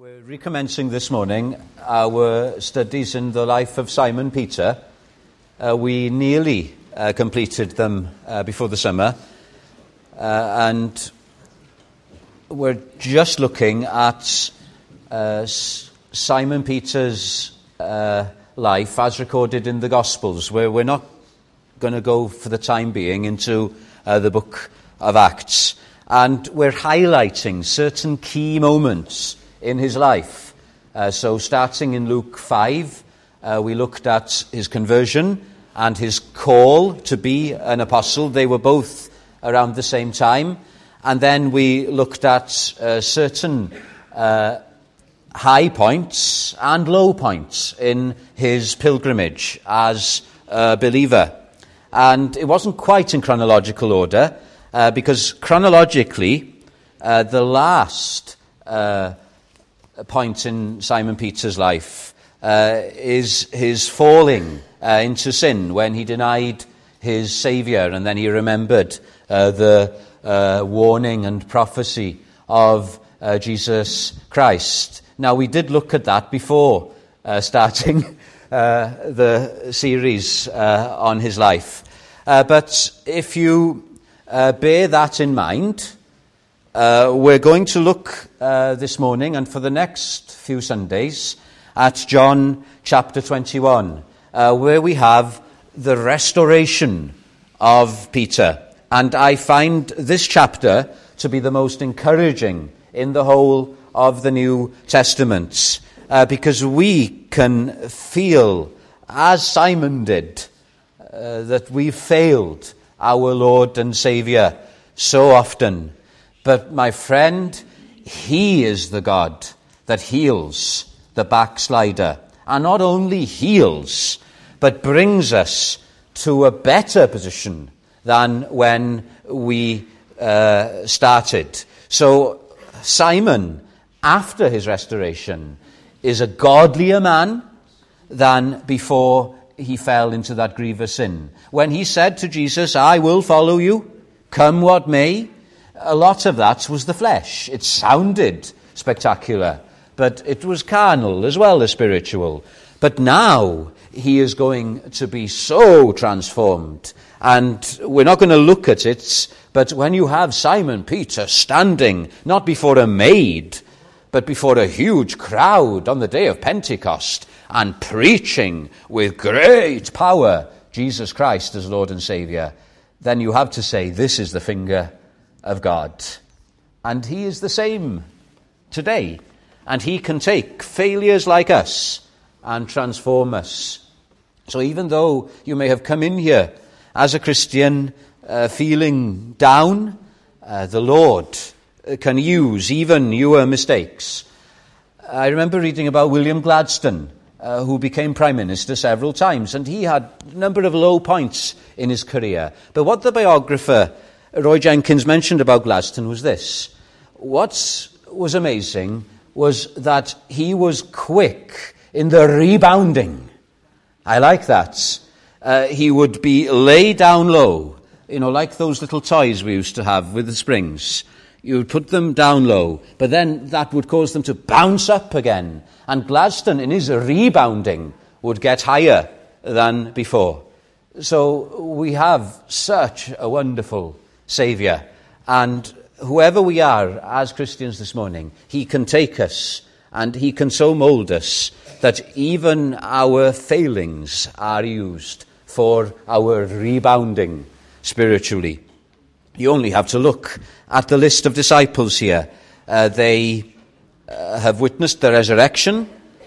We're recommencing this morning our studies in the life of Simon Peter. We nearly completed them before the summer, and we're just looking at Simon Peter's life as recorded in the Gospels, where we're not going to go for the time being into the book of Acts. And we're highlighting certain key moments in his life. So starting in Luke 5, we looked at his conversion and his call to be an apostle. They were both around the same time. And then we looked at certain high points and low points in his pilgrimage as a believer. And it wasn't quite in chronological order, because chronologically, the last point in Simon Peter's life is his falling into sin when he denied his Saviour, and then he remembered the warning and prophecy of Jesus Christ. Now, we did look at that before starting the series on his life. But if you bear that in mind, we're going to look this morning and for the next few Sundays at John chapter 21, where we have the restoration of Peter. And I find this chapter to be the most encouraging in the whole of the New Testament, because we can feel, as Simon did, that we've failed our Lord and Saviour so often. But my friend, he is the God that heals the backslider. And not only heals, but brings us to a better position than when we started. So Simon, after his restoration, is a godlier man than before he fell into that grievous sin. When he said to Jesus, "I will follow you, come what may," a lot of that was the flesh. It sounded spectacular, but it was carnal as well as spiritual. But now he is going to be so transformed. And we're not going to look at it, but when you have Simon Peter standing, not before a maid, but before a huge crowd on the day of Pentecost, and preaching with great power Jesus Christ as Lord and Saviour, then you have to say, this is the finger of God. And he is the same today. And he can take failures like us and transform us. So even though you may have come in here as a Christian feeling down, the Lord can use even your mistakes. I remember reading about William Gladstone, who became Prime Minister several times, and he had a number of low points in his career. But what the biographer Roy Jenkins mentioned about Gladstone was this. What was amazing was that he was quick in the rebounding. I like that. He would be laid down low, like those little toys we used to have with the springs. You would put them down low, but then that would cause them to bounce up again. And Gladstone, in his rebounding, would get higher than before. So we have such a wonderful Saviour. And whoever we are as Christians this morning, he can take us and he can so mould us that even our failings are used for our rebounding spiritually. You only have to look at the list of disciples here. They have witnessed the resurrection,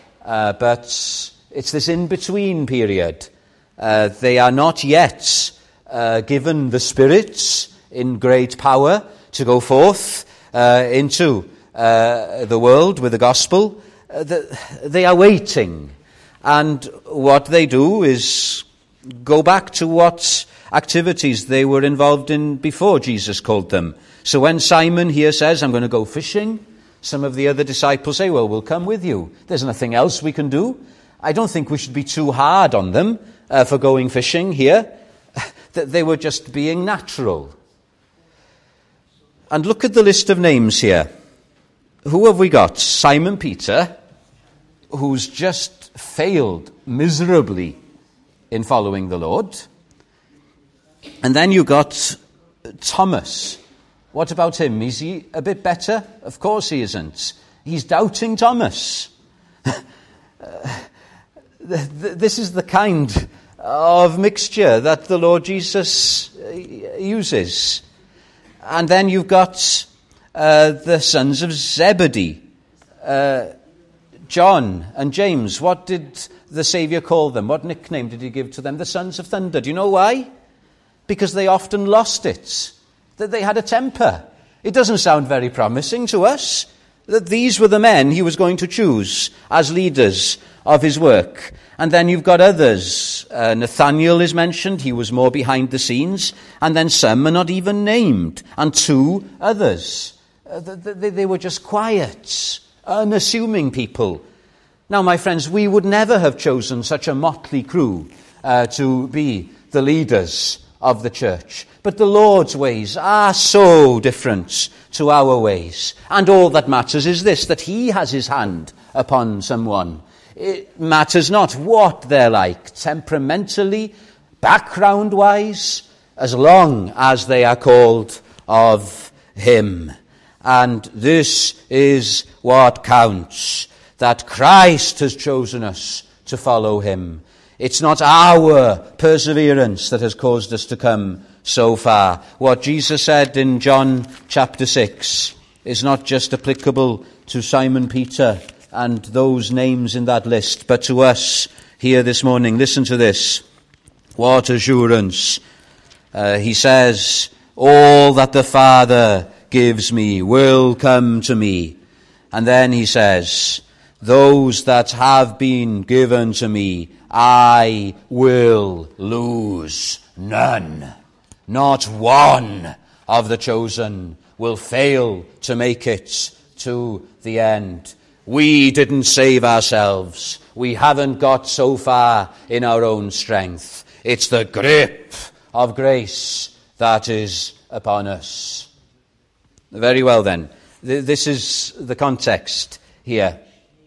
but it's this in-between period. They are not yet given the Spirit in great power to go forth into the world with the gospel. They are waiting. And what they do is go back to what activities they were involved in before Jesus called them. So when Simon here says, "I'm going to go fishing," some of the other disciples say, "Well, we'll come with you. There's nothing else we can do." I don't think we should be too hard on them for going fishing here. They were just being natural. And look at the list of names here. who have we got? Simon Peter, who's just failed miserably in following the Lord. And then you've got Thomas. What about him? Is he a bit better? Of course he isn't. He's doubting Thomas. This is the kind of mixture that the Lord Jesus uses. And then you've got the sons of Zebedee, John and James. What did the Saviour call them? What nickname did he give to them? The sons of thunder. Do you know why? Because they often lost it, that they had a temper. It doesn't sound very promising to us that these were the men he was going to choose as leaders of his work. And then you've got others. Nathaniel is mentioned. He was more behind the scenes. And then some are not even named. And two others. They were just quiet, unassuming people. Now, my friends, we would never have chosen such a motley crew to be the leaders of the church. But the Lord's ways are so different to our ways. And all that matters is this, that he has his hand upon someone. It matters not what they're like, temperamentally, background-wise, as long as they are called of him. And this is what counts, that Christ has chosen us to follow him. It's not our perseverance that has caused us to come so far. What Jesus said in John chapter 6 is not just applicable to Simon Peter and those names in that list, but to us here this morning. Listen to this. What assurance. He says, all that the Father gives me will come to me. And then he says, those that have been given to me, I will lose none. Not one of the chosen will fail to make it to the end. We didn't save ourselves. We haven't got so far in our own strength. It's the grip of grace that is upon us. Very well then. This is the context here.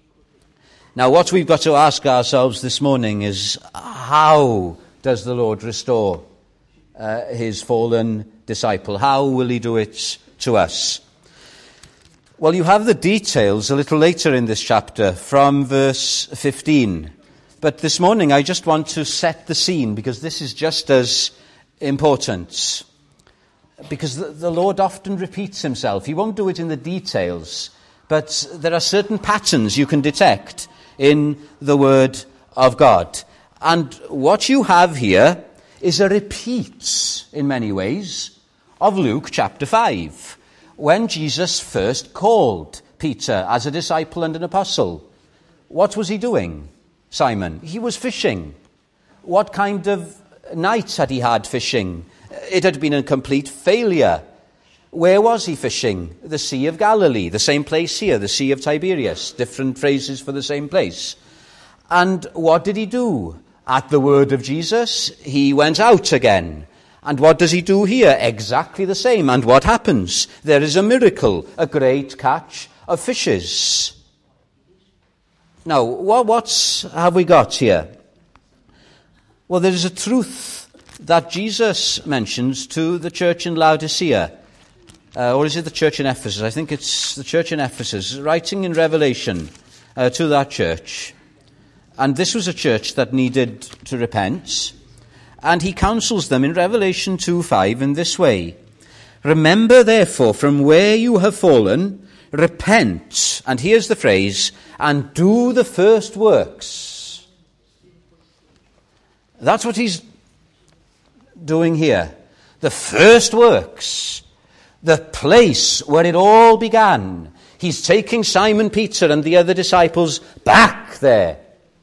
Now what we've got to ask ourselves this morning is, how does the Lord restore his fallen disciple? How will he do it to us? Well, you have the details a little later in this chapter from verse 15. But this morning I just want to set the scene, because this is just as important. Because the Lord often repeats himself. He won't do it in the details, but there are certain patterns you can detect in the Word of God. And what you have here is a repeat, in many ways, of Luke chapter 5, when Jesus first called Peter as a disciple and an apostle. What was he doing, Simon? He was fishing. What kind of night had he had fishing? It had been a complete failure. Where was he fishing? The Sea of Galilee, the same place here, the Sea of Tiberias, different phrases for the same place. And what did he do? At the word of Jesus, he went out again. And what does he do here? Exactly the same. And what happens? There is a miracle, a great catch of fishes. Now, what have we got here? Well, there is a truth that Jesus mentions to the church in Laodicea. Or is it the church in Ephesus? I think it's the church in Ephesus, writing in Revelation to that church. And this was a church that needed to repent. And he counsels them in Revelation 2:5 in this way. Remember, therefore, from where you have fallen, repent. And here's the phrase, and do the first works. That's what he's doing here. The first works. The place where it all began. He's taking Simon Peter and the other disciples back there.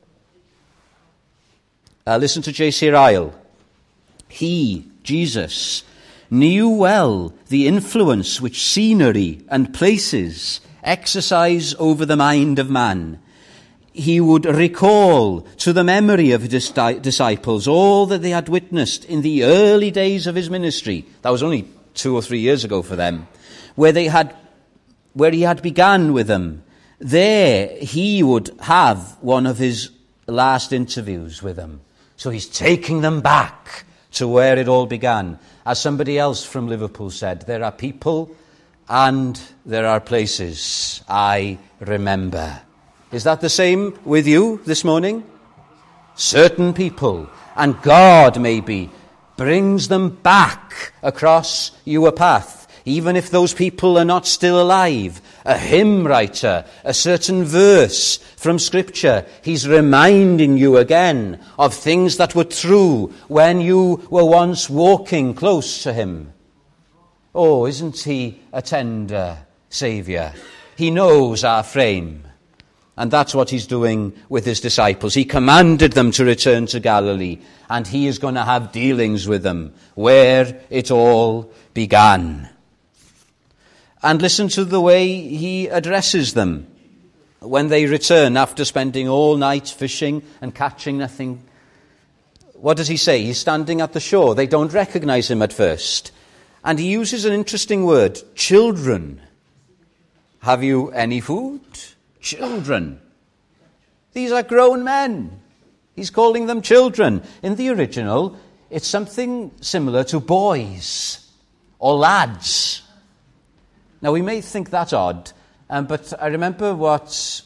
Listen to J.C. Ryle. He, Jesus, knew well the influence which scenery and places exercise over the mind of man. He would recall to the memory of his disciples all that they had witnessed in the early days of his ministry. That was only 2 or 3 years ago for them, where they had where he had begun with them, there he would have one of his last interviews with them. So he's taking them back to where it all began. As somebody else from Liverpool said, there are people and there are places I remember. Is that the same with you this morning? Certain people, and God maybe brings them back across your path, even if those people are not still alive. A hymn writer, a certain verse from Scripture, he's reminding you again of things that were true when you were once walking close to him. Oh, isn't he a tender Saviour? He knows our frame. And that's what he's doing with his disciples. He commanded them to return to Galilee, and he is going to have dealings with them where it all began. And listen to the way he addresses them when they return after spending all night fishing and catching nothing. What does he say? He's standing at the shore. They don't recognize him at first. And he uses an interesting word, children. Have you any food? Children. These are grown men. He's calling them children. In the original, it's something similar to boys or lads. Now, we may think that's odd, but I remember what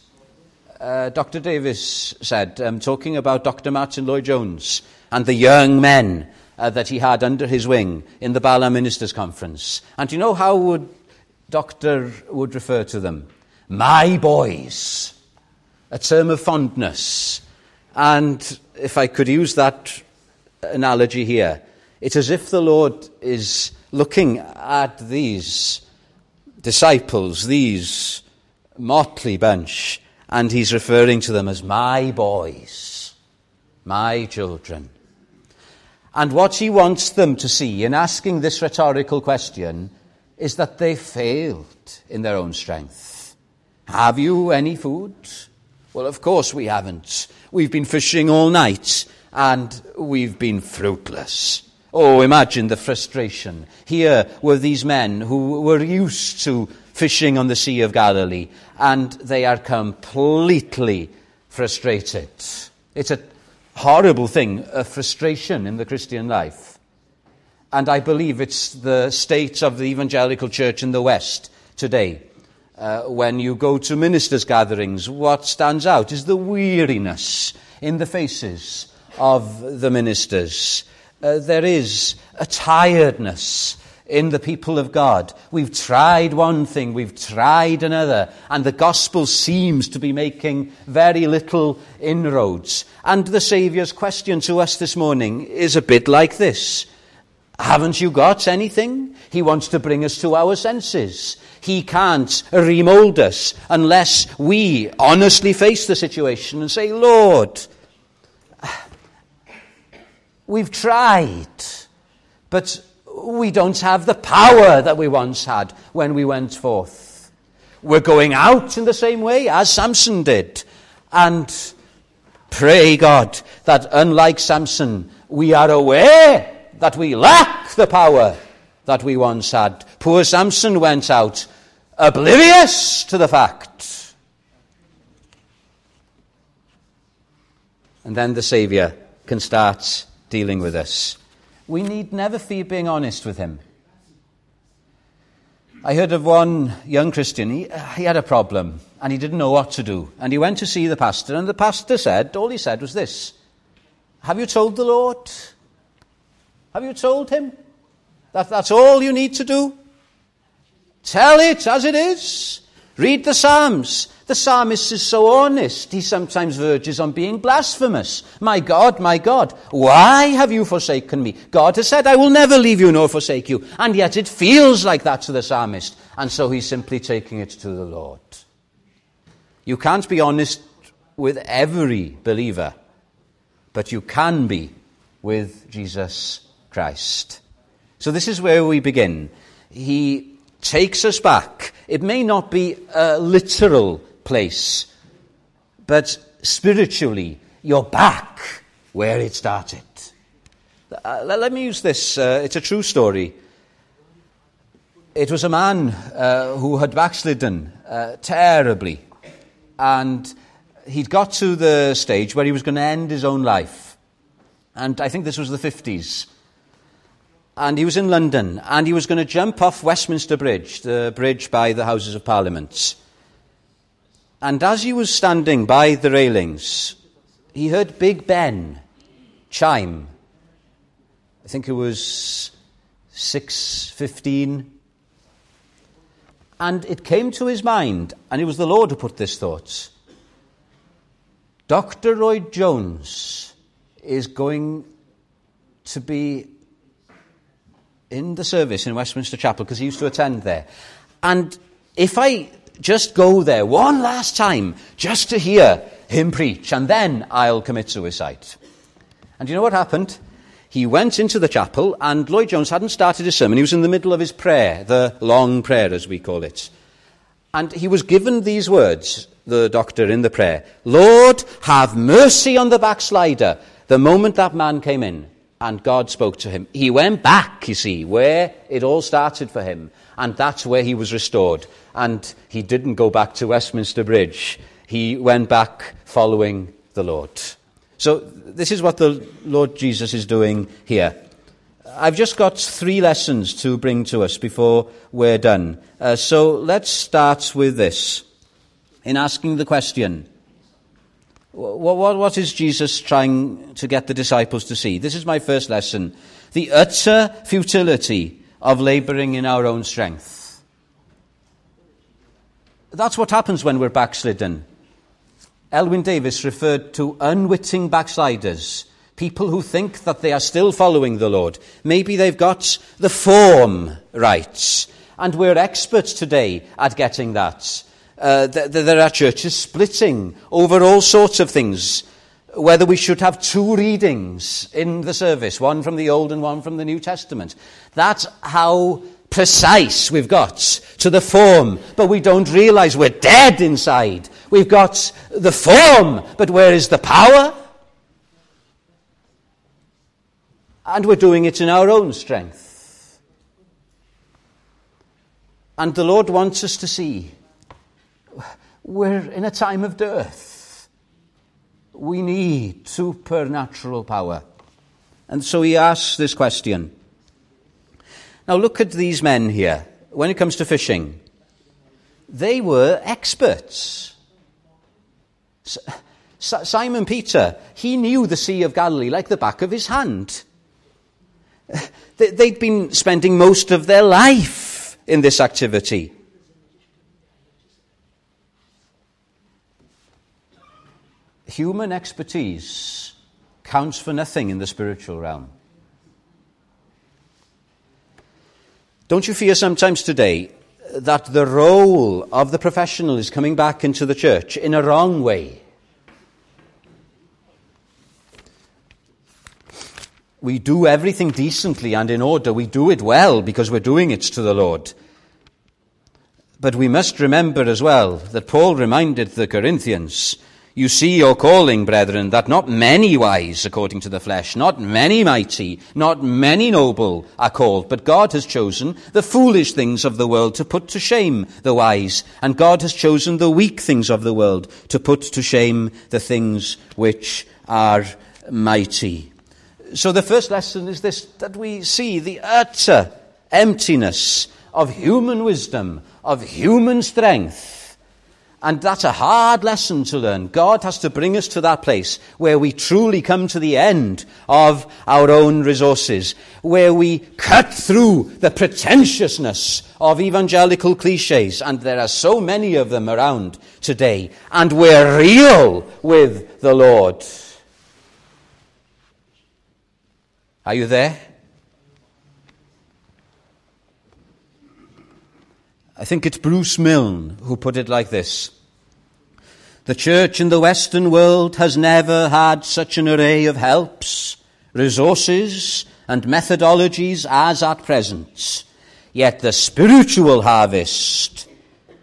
Dr. Davis said, talking about Dr. Martin Lloyd-Jones and the young men that he had under his wing in the Bala Ministers' Conference. And you know how Doctor would refer to them? My boys, a term of fondness. And if I could use that analogy here, it's as if the Lord is looking at these disciples, these motley bunch, and he's referring to them as my boys, my children. And what he wants them to see in asking this rhetorical question is that they failed in their own strength. Have you any food? Well, of course we haven't. We've been fishing all night and we've been fruitless. Oh, imagine the frustration. Here were these men who were used to fishing on the Sea of Galilee, and they are completely frustrated. It's a horrible thing, a frustration in the Christian life. And I believe it's the state of the evangelical church in the West today. When you go to ministers' gatherings, what stands out is the weariness in the faces of the ministers. There is a tiredness in the people of God. We've tried one thing, we've tried another, and the gospel seems to be making very little inroads. And the Saviour's question to us this morning is a bit like this. Haven't you got anything? He wants to bring us to our senses. He can't remold us unless we honestly face the situation and say, Lord, we've tried, but we don't have the power that we once had when we went forth. We're going out in the same way as Samson did. And pray God that unlike Samson, we are aware that we lack the power that we once had. Poor Samson went out oblivious to the fact. And then the Saviour can start dealing with us. We need never fear being honest with him. I heard of one young Christian. He had a problem and he didn't know what to do. And he went to see the pastor, and the pastor said, all he said was this: have you told the Lord? Have you told him? That's all you need to do? Tell it as it is. Read the Psalms. The psalmist is so honest, he sometimes verges on being blasphemous. My God, why have you forsaken me? God has said, I will never leave you nor forsake you. And yet it feels like that to the psalmist. And so he's simply taking it to the Lord. You can't be honest with every believer, but you can be with Jesus Christ. So this is where we begin. He takes us back. It may not be a literal place, but spiritually, you're back where it started. Let me use this. It's a true story. It was a man who had backslidden terribly, and he'd got to the stage where he was going to end his own life. And I think this was the 50s. And he was in London, and he was going to jump off Westminster Bridge, the bridge by the Houses of Parliament. And as he was standing by the railings, he heard Big Ben chime. I think it was 6:15. And it came to his mind, and it was the Lord who put this thought. Dr. Lloyd Jones is going to be in the service in Westminster Chapel, because he used to attend there. And if I just go there one last time, just to hear him preach, and then I'll commit suicide. And you know what happened? He went into the chapel, and Lloyd Jones hadn't started his sermon. He was in the middle of his prayer, the long prayer, as we call it. And he was given these words, the doctor, in the prayer: Lord, have mercy on the backslider. The moment that man came in, and God spoke to him, he went back, you see, where it all started for him. And that's where he was restored. And he didn't go back to Westminster Bridge. He went back following the Lord. So this is what the Lord Jesus is doing here. I've just got 3 lessons to bring to us before we're done. So let's start with this, in asking the question, what is Jesus trying to get the disciples to see? This is my first lesson: the utter futility of labouring in our own strength. That's what happens when we're backslidden. Elwyn Davis referred to unwitting backsliders, people who think that they are still following the Lord. Maybe they've got the form right, and we're experts today at getting that. There are churches splitting over all sorts of things, whether we should have 2 readings in the service, one from the Old and one from the New Testament. That's how precise we've got to the form, but we don't realize we're dead inside. We've got the form, but where is the power? And we're doing it in our own strength. And the Lord wants us to see we're in a time of dearth. We need supernatural power. And so he asks this question. Now look at these men here. When it comes to fishing, they were experts. Simon Peter, he knew the Sea of Galilee like the back of his hand. They'd been spending most of their life in this activity. Human expertise counts for nothing in the spiritual realm. Don't you fear sometimes today that the role of the professional is coming back into the church in a wrong way? We do everything decently and in order. We do it well because we're doing it to the Lord. But we must remember as well that Paul reminded the Corinthians, you see your calling, brethren, that not many wise according to the flesh, not many mighty, not many noble are called, but God has chosen the foolish things of the world to put to shame the wise, and God has chosen the weak things of the world to put to shame the things which are mighty. So the first lesson is this, that we see the utter emptiness of human wisdom, of human strength. And that's a hard lesson to learn. God has to bring us to that place where we truly come to the end of our own resources, where we cut through the pretentiousness of evangelical cliches, and there are so many of them around today, and we're real with the Lord. Are you there? I think it's Bruce Milne who put it like this. The church in the Western world has never had such an array of helps, resources, and methodologies as at present. Yet the spiritual harvest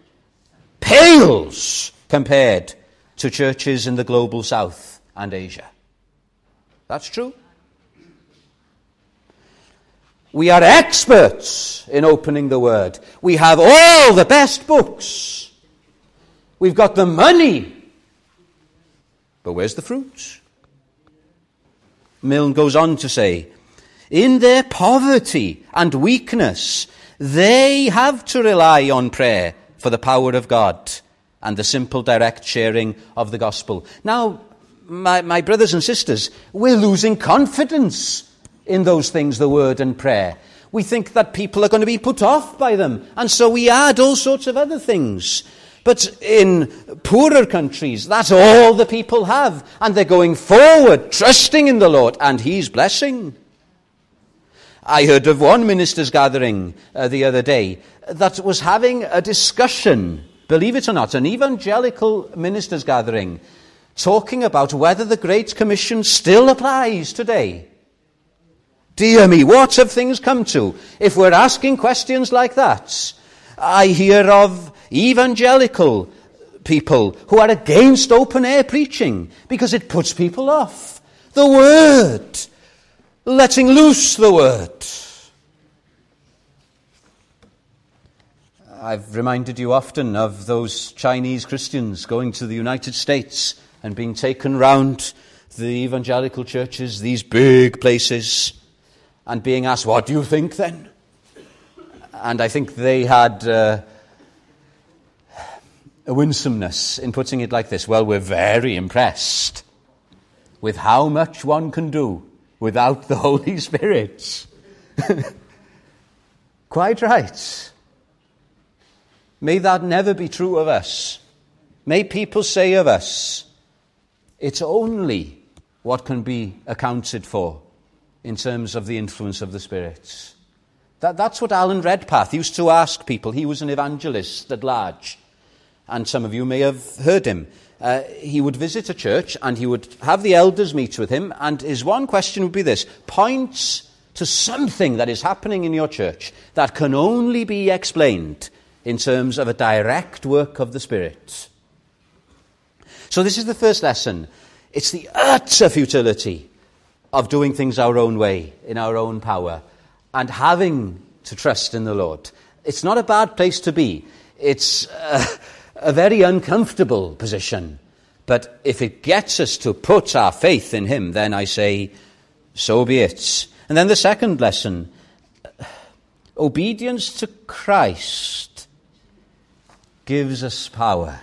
pales compared to churches in the global South and Asia. That's true. We are experts in opening the Word. We have all the best books. We've got the money. But where's the fruit? Milne goes on to say, in their poverty and weakness, they have to rely on prayer for the power of God and the simple direct sharing of the gospel. Now, my brothers and sisters, we're losing confidence in those things, the word and prayer. We think that people are going to be put off by them, and so we add all sorts of other things. But in poorer countries, that's all the people have, and they're going forward, trusting in the Lord, and He's blessing. I heard of one ministers' gathering the other day that was having a discussion, believe it or not, an evangelical ministers' gathering, talking about whether the Great Commission still applies today. Dear me, what have things come to? If we're asking questions like that, I hear of evangelical people who are against open-air preaching because it puts people off. The Word, letting loose the Word. I've reminded you often of those Chinese Christians going to the United States and being taken round the evangelical churches, these big places, and being asked, what do you think then? And I think they had a winsomeness in putting it like this. Well, we're very impressed with how much one can do without the Holy Spirit. Quite right. May that never be true of us. May people say of us, it's only what can be accounted for in terms of the influence of the Spirit. That's what Alan Redpath used to ask people. He was an evangelist at large, and some of you may have heard him. He would visit a church, and he would have the elders meet with him, and his one question would be this: point to something that is happening in your church that can only be explained in terms of a direct work of the Spirit. So this is the first lesson. It's the utter futility of doing things our own way, in our own power, and having to trust in the Lord. It's not a bad place to be. It's a very uncomfortable position. But if it gets us to put our faith in Him, then I say, so be it. And then the second lesson, obedience to Christ gives us power.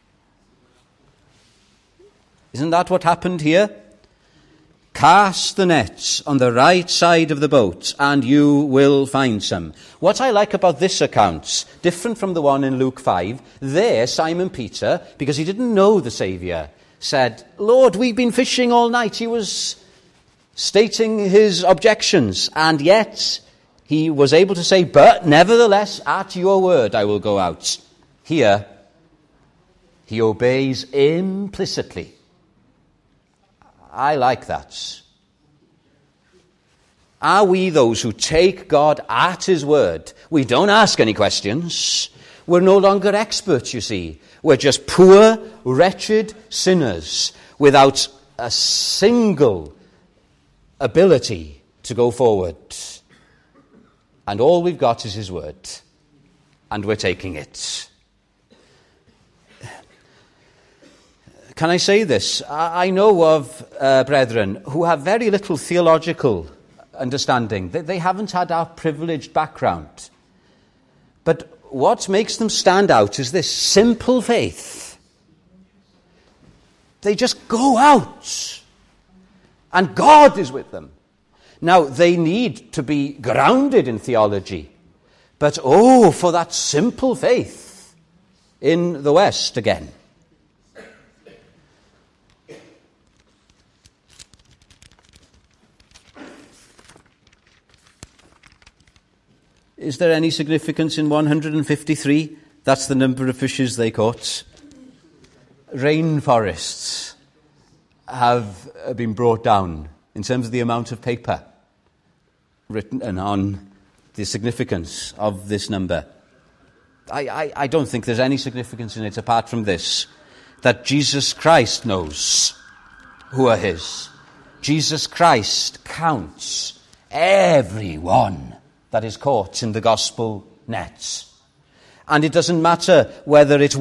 Isn't that what happened here? Cast the nets on the right side of the boat, and you will find some. What I like about this account, different from the one in Luke 5, there Simon Peter, because he didn't know the Saviour, said, Lord, we've been fishing all night. He was stating his objections, and yet he was able to say, but nevertheless, at your word I will go out. Here, he obeys implicitly. I like that. Are we those who take God at His word? We don't ask any questions. We're no longer experts, you see. We're just poor, wretched sinners without a single ability to go forward. And all we've got is His word. And we're taking it. Can I say this? I know of brethren who have very little theological understanding. They haven't had our privileged background. But what makes them stand out is this simple faith. They just go out, and God is with them. Now, they need to be grounded in theology. But oh, for that simple faith in the West again. Is there any significance in 153? That's the number of fishes they caught. Rainforests have been brought down in terms of the amount of paper written on the significance of this number. I don't think there's any significance in it apart from this, that Jesus Christ knows who are His. Jesus Christ counts every one that is caught in the gospel nets. And it doesn't matter whether it's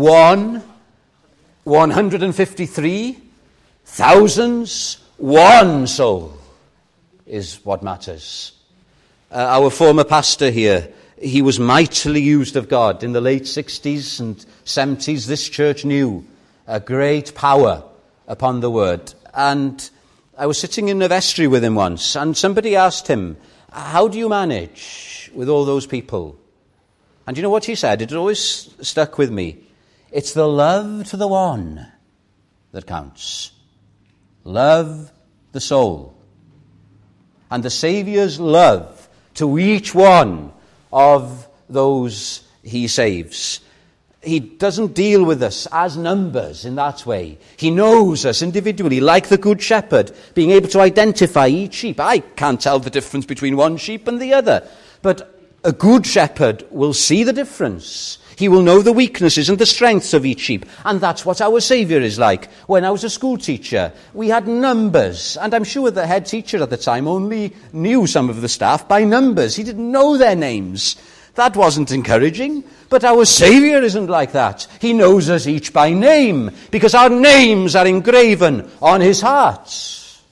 153, thousands, one soul is what matters. Our former pastor here, he was mightily used of God. In the late 60s and 70s, this church knew a great power upon the word. And I was sitting in a vestry with him once, and somebody asked him, how do you manage with all those people? And you know what he said? It always stuck with me. It's the love to the one that counts. Love the soul. And the Saviour's love to each one of those he saves. He doesn't deal with us as numbers in that way. He knows us individually, like the Good Shepherd, being able to identify each sheep. I can't tell the difference between one sheep and the other, but a good shepherd will see the difference. He will know the weaknesses and the strengths of each sheep. And that's what our Saviour is like. When I was a school teacher, we had numbers. And I'm sure the head teacher at the time only knew some of the staff by numbers. He didn't know their names. That wasn't encouraging. But our Saviour isn't like that. He knows us each by name, because our names are engraven on his heart.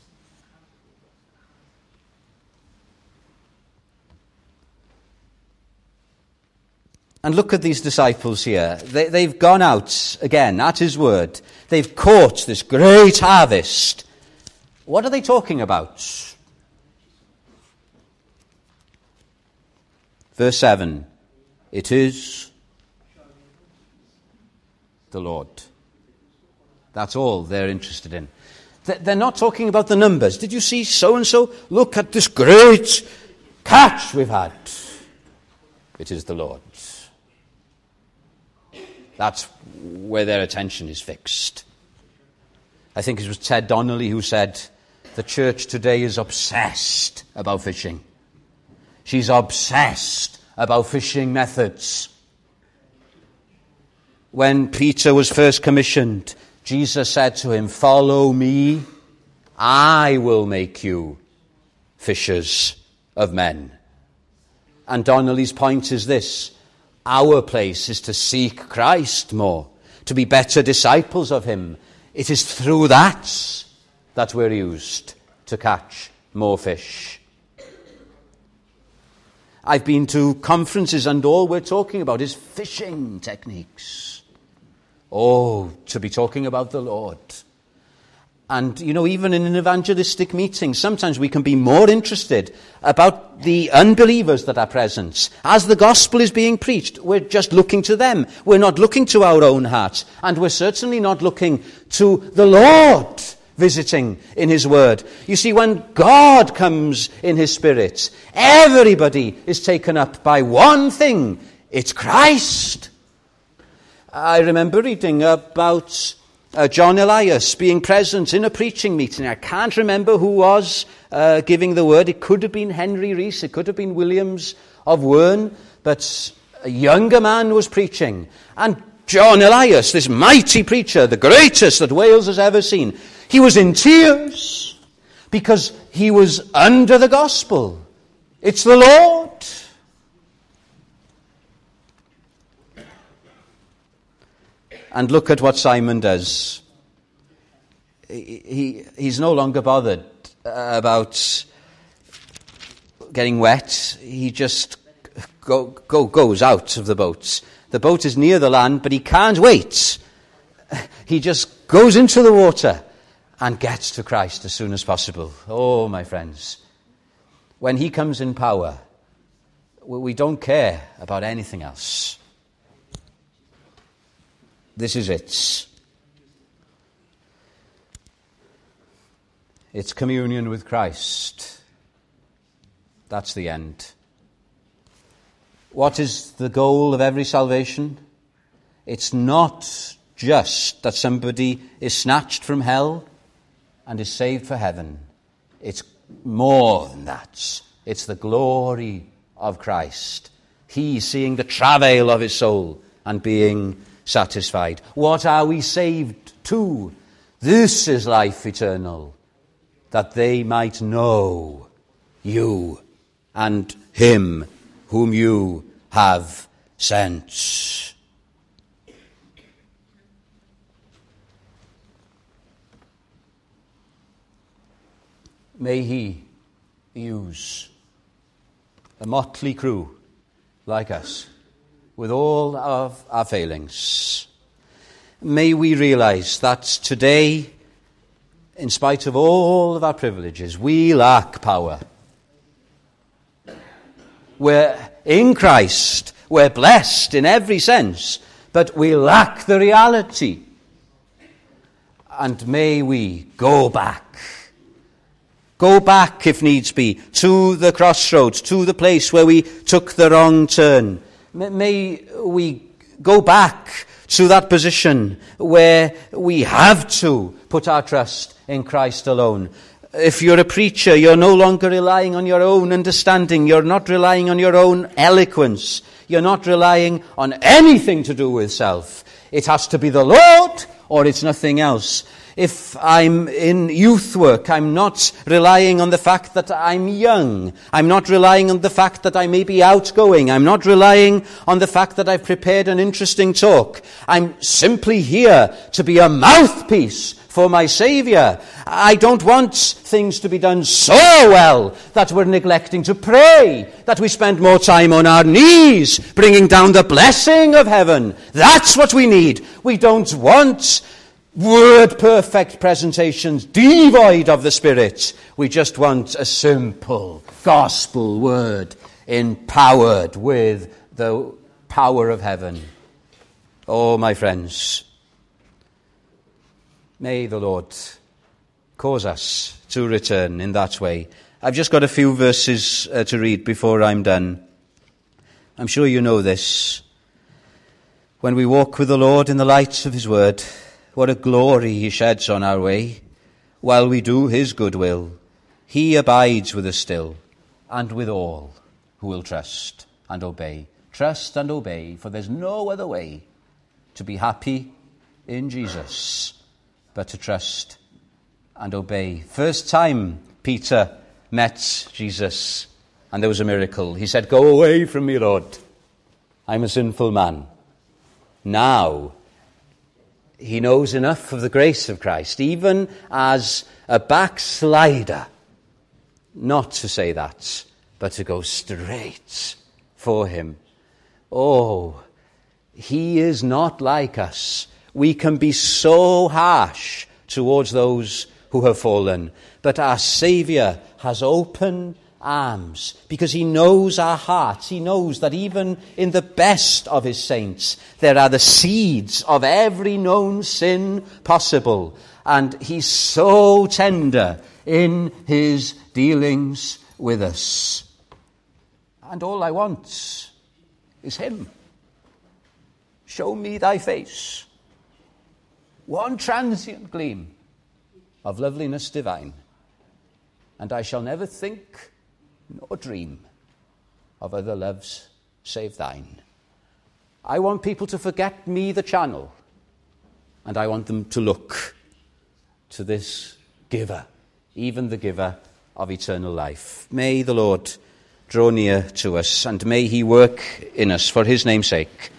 And look at these disciples here. They've gone out again at his word. They've caught this great harvest. What are they talking about? Verse 7. It is the Lord. That's all they're interested in. They're not talking about the numbers. Did you see so-and-so? Look at this great catch we've had. It is the Lord. That's where their attention is fixed. I think it was Ted Donnelly who said, the church today is obsessed about fishing. She's obsessed about fishing methods. When Peter was first commissioned, Jesus said to him, follow me, I will make you fishers of men. And Donnelly's point is this: our place is to seek Christ more, to be better disciples of him. It is through that we're used to catch more fish. I've been to conferences and all we're talking about is fishing techniques. Oh, to be talking about the Lord. And, you know, even in an evangelistic meeting, sometimes we can be more interested about the unbelievers that are present. As the gospel is being preached, we're just looking to them. We're not looking to our own hearts. And we're certainly not looking to the Lord visiting in his word. You see, when God comes in his spirit, everybody is taken up by one thing. It's Christ. I remember reading about John Elias being present in a preaching meeting. I can't remember who was giving the word. It could have been Henry Rees. It could have been Williams of Wern. But a younger man was preaching. And John Elias, this mighty preacher, the greatest that Wales has ever seen, he was in tears because he was under the gospel. It's the Lord. And look at what Simon does. He's no longer bothered about getting wet. He just goes out of the boat. The boat is near the land, but he can't wait. He just goes into the water and gets to Christ as soon as possible. Oh, my friends, when he comes in power, we don't care about anything else. This is it. It's communion with Christ. That's the end. What is the goal of every salvation? It's not just that somebody is snatched from hell and is saved for heaven. It's more than that. It's the glory of Christ. He seeing the travail of his soul and being satisfied. What are we saved to? This is life eternal, that they might know you and him whom you have sent. May he use a motley crew like us, with all of our failings. May we realize that today, in spite of all of our privileges, we lack power. We're in Christ, we're blessed in every sense, but we lack the reality. And may we go back if needs be, to the crossroads, to the place where we took the wrong turn. May we go back to that position where we have to put our trust in Christ alone. If you're a preacher, you're no longer relying on your own understanding. You're not relying on your own eloquence. You're not relying on anything to do with self. It has to be the Lord, or it's nothing else. If I'm in youth work, I'm not relying on the fact that I'm young. I'm not relying on the fact that I may be outgoing. I'm not relying on the fact that I've prepared an interesting talk. I'm simply here to be a mouthpiece for my Saviour. I don't want things to be done so well that we're neglecting to pray, that we spend more time on our knees, bringing down the blessing of heaven. That's what we need. We don't want word-perfect presentations devoid of the Spirit. We just want a simple gospel word empowered with the power of heaven. Oh, my friends, may the Lord cause us to return in that way. I've just got a few verses to read before I'm done. I'm sure you know this. When we walk with the Lord in the light of his word, what a glory he sheds on our way. While we do his good will, he abides with us still, and with all who will trust and obey. Trust and obey, for there's no other way to be happy in Jesus but to trust and obey. First time Peter met Jesus and there was a miracle, he said, "Go away from me, Lord. I'm a sinful man." Now, he knows enough of the grace of Christ, even as a backslider, not to say that, but to go straight for him. Oh, he is not like us. We can be so harsh towards those who have fallen, but our Saviour has open arms, because he knows our hearts. He knows that even in the best of his saints, there are the seeds of every known sin possible. And he's so tender in his dealings with us. And all I want is him. Show me thy face. One transient gleam of loveliness divine, and I shall never think nor dream of other loves save thine. I want people to forget me, the channel, and I want them to look to this giver, even the giver of eternal life. May the Lord draw near to us, and may he work in us for his name's sake,